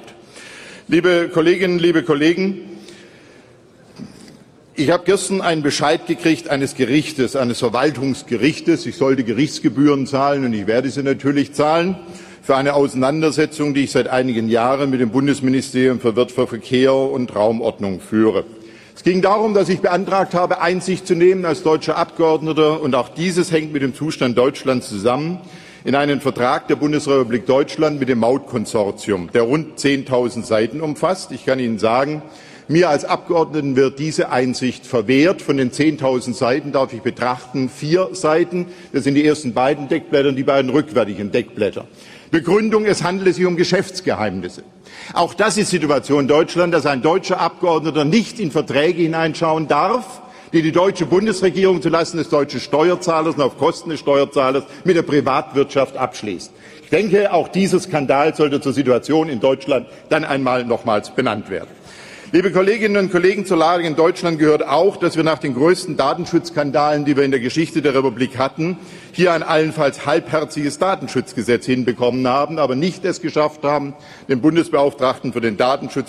Liebe Kolleginnen, liebe Kollegen, ich habe gestern einen Bescheid gekriegt eines Gerichtes, eines Verwaltungsgerichtes. Ich sollte Gerichtsgebühren zahlen und ich werde sie natürlich zahlen für eine Auseinandersetzung, die ich seit einigen Jahren mit dem Bundesministerium für Verkehr und Raumordnung führe. Es ging darum, dass ich beantragt habe, Einsicht zu nehmen als deutscher Abgeordneter, und auch dieses hängt mit dem Zustand Deutschlands zusammen, in einen Vertrag der Bundesrepublik Deutschland mit dem Mautkonsortium, der rund 10.000 Seiten umfasst. Ich kann Ihnen sagen, mir als Abgeordneten wird diese Einsicht verwehrt. Von den 10.000 Seiten darf ich betrachten 4 Seiten. Das sind die ersten beiden Deckblätter und die beiden rückwärtigen Deckblätter. Begründung: Es handele sich um Geschäftsgeheimnisse. Auch das ist Situation in Deutschland, dass ein deutscher Abgeordneter nicht in Verträge hineinschauen darf, die die deutsche Bundesregierung zulasten des deutschen Steuerzahlers und auf Kosten des Steuerzahlers mit der Privatwirtschaft abschließt. Ich denke, auch dieser Skandal sollte zur Situation in Deutschland dann einmal nochmals benannt werden. Liebe Kolleginnen und Kollegen, zur Lage in Deutschland gehört auch, dass wir nach den größten Datenschutzskandalen, die wir in der Geschichte der Republik hatten, hier ein allenfalls halbherziges Datenschutzgesetz hinbekommen haben, aber nicht es geschafft haben, den Bundesbeauftragten für den Datenschutz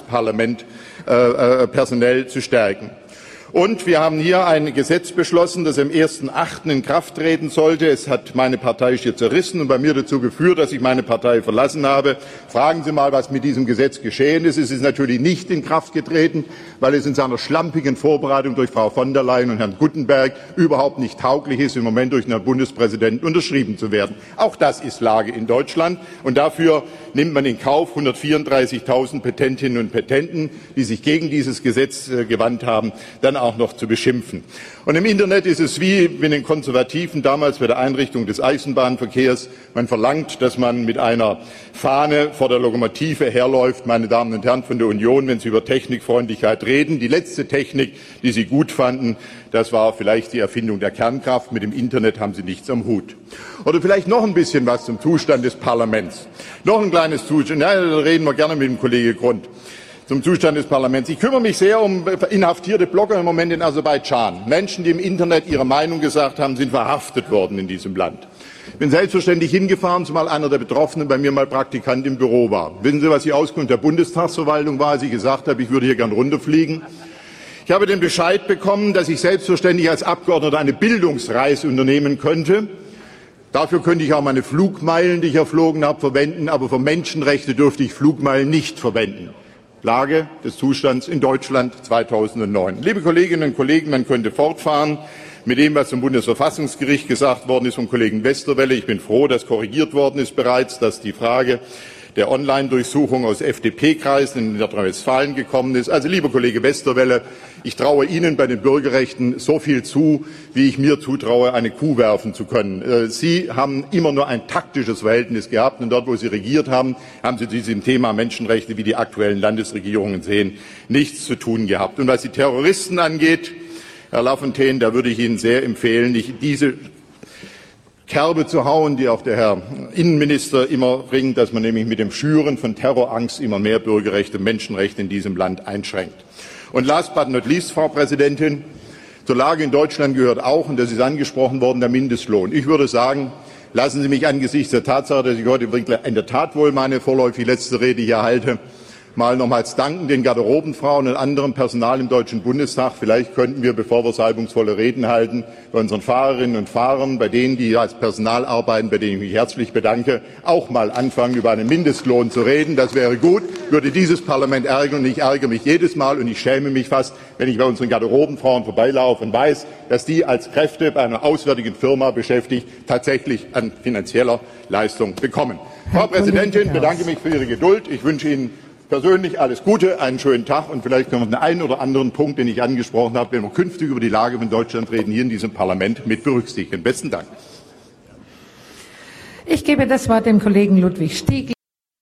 personell zu stärken. Und wir haben hier ein Gesetz beschlossen, das am 1.8. in Kraft treten sollte. Es hat meine Partei hier zerrissen und bei mir dazu geführt, dass ich meine Partei verlassen habe. Fragen Sie mal, was mit diesem Gesetz geschehen ist. Es ist natürlich nicht in Kraft getreten, weil es in seiner schlampigen Vorbereitung durch Frau von der Leyen und Herrn Guttenberg überhaupt nicht tauglich ist, im Moment durch den Herrn Bundespräsidenten unterschrieben zu werden. Auch das ist Lage in Deutschland, und dafür nimmt man in Kauf, 134.000 Petentinnen und Petenten, die sich gegen dieses Gesetz gewandt haben, dann auch noch zu beschimpfen. Und im Internet ist es wie mit den Konservativen damals bei der Einrichtung des Eisenbahnverkehrs. Man verlangt, dass man mit einer Fahne vor der Lokomotive herläuft. Meine Damen und Herren von der Union, wenn Sie über Technikfreundlichkeit reden, die letzte Technik, die Sie gut fanden, das war vielleicht die Erfindung der Kernkraft. Mit dem Internet haben Sie nichts am Hut. Oder vielleicht noch ein bisschen was zum Zustand des Parlaments. Noch ein kleines Zustand. Ja, da reden wir gerne mit dem Kollegen Grund. Zum Zustand des Parlaments. Ich kümmere mich sehr um inhaftierte Blogger im Moment in Aserbaidschan. Menschen, die im Internet ihre Meinung gesagt haben, sind verhaftet worden in diesem Land. Ich bin selbstverständlich hingefahren, zumal einer der Betroffenen bei mir mal Praktikant im Büro war. Wissen Sie, was die Auskunft der Bundestagsverwaltung war, als ich gesagt habe, ich würde hier gern runterfliegen? Ich habe den Bescheid bekommen, dass ich selbstverständlich als Abgeordneter eine Bildungsreise unternehmen könnte. Dafür könnte ich auch meine Flugmeilen, die ich erflogen habe, verwenden, aber für Menschenrechte dürfte ich Flugmeilen nicht verwenden. Lage des Zustands in Deutschland 2009. Liebe Kolleginnen und Kollegen, man könnte fortfahren mit dem, was zum Bundesverfassungsgericht gesagt worden ist vom Kollegen Westerwelle. Ich bin froh, dass korrigiert worden ist bereits, dass die Frage der Online-Durchsuchung aus FDP-Kreisen in Nordrhein-Westfalen gekommen ist. Also, lieber Kollege Westerwelle, ich traue Ihnen bei den Bürgerrechten so viel zu, wie ich mir zutraue, eine Kuh werfen zu können. Sie haben immer nur ein taktisches Verhältnis gehabt, und dort, wo Sie regiert haben, haben Sie zu diesem Thema Menschenrechte, wie die aktuellen Landesregierungen sehen, nichts zu tun gehabt. Und was die Terroristen angeht, Herr Lafontaine, da würde ich Ihnen sehr empfehlen, nicht diese Kerbe zu hauen, die auch der Herr Innenminister immer bringt, dass man nämlich mit dem Schüren von Terrorangst immer mehr Bürgerrechte und Menschenrechte in diesem Land einschränkt. Und last but not least, Frau Präsidentin, zur Lage in Deutschland gehört auch, und das ist angesprochen worden, der Mindestlohn. Ich würde sagen, lassen Sie mich angesichts der Tatsache, dass ich heute in der Tat wohl meine vorläufig letzte Rede hier halte, mal nochmals danken den Garderobenfrauen und anderem Personal im Deutschen Bundestag. Vielleicht könnten wir, bevor wir salbungsvolle Reden halten, bei unseren Fahrerinnen und Fahrern, bei denen, die als Personal arbeiten, bei denen ich mich herzlich bedanke, auch mal anfangen, über einen Mindestlohn zu reden. Das wäre gut, würde dieses Parlament ärgern, und ich ärgere mich jedes Mal und ich schäme mich fast, wenn ich bei unseren Garderobenfrauen vorbeilaufe und weiß, dass die als Kräfte bei einer auswärtigen Firma beschäftigt tatsächlich an finanzieller Leistung bekommen. Frau Präsidentin, ich bedanke mich für Ihre Geduld. Ich wünsche Ihnen persönlich alles Gute, einen schönen Tag, und vielleicht können wir den einen oder anderen Punkt, den ich angesprochen habe, wenn wir künftig über die Lage von Deutschland reden, hier in diesem Parlament mit berücksichtigen. Besten Dank. Ich gebe das Wort dem Kollegen Ludwig Stiglitz.